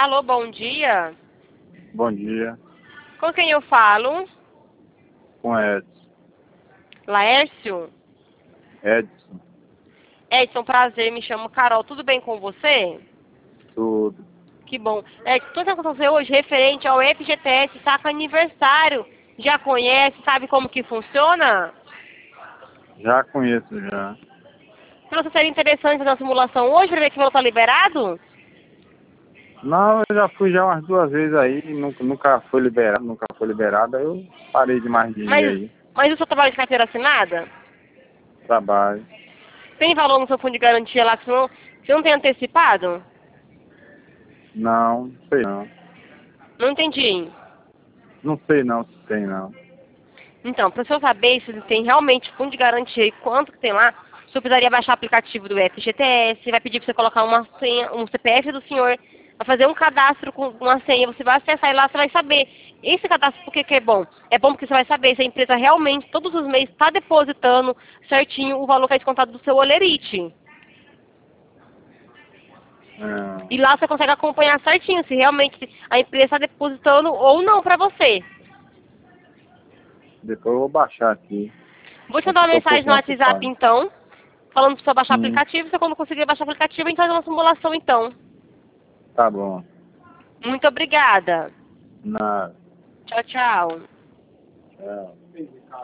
Alô, bom dia. Bom dia, Com quem eu falo? com Edson. Laércio? Edson, Edson, prazer, me chamo Carol. Tudo bem com você? tudo. Que bom. Estou tentando fazer hoje referente ao FGTS, saca aniversário. Já conhece, sabe como que funciona? Já conheço já. Então, seria interessante fazer uma simulação hoje para ver que o valor está liberado? Não, eu já fui já umas 2 vezes aí, nunca foi liberado, aí eu parei de mais de ir Mas, aí. mas o seu trabalho de carteira assinada? Trabalho. Tem valor no seu fundo de garantia lá que você não tem antecipado? Não, sei não. Não entendi. Não sei não se tem não. Então, para o senhor saber se tem realmente fundo de garantia e quanto que tem lá, o senhor precisaria baixar o aplicativo do FGTS, vai pedir para você colocar uma senha, um CPF do senhor, vai fazer um cadastro com uma senha, você vai acessar e lá você vai saber. Esse cadastro por que é bom? É bom porque você vai saber se a empresa realmente, todos os meses, está depositando certinho o valor que é descontado do seu olerite. E É, lá você consegue acompanhar certinho se realmente a empresa está depositando ou não para você. depois eu vou baixar aqui. Vou te Acho mandar que uma estou um mensagem pouco no mais WhatsApp, ocupado. então, falando para você baixar o Hum, aplicativo. Você, quando conseguir baixar o aplicativo, a gente faz uma simulação, então. tá bom. Muito obrigada. Nada. Tchau, tchau. Tchau.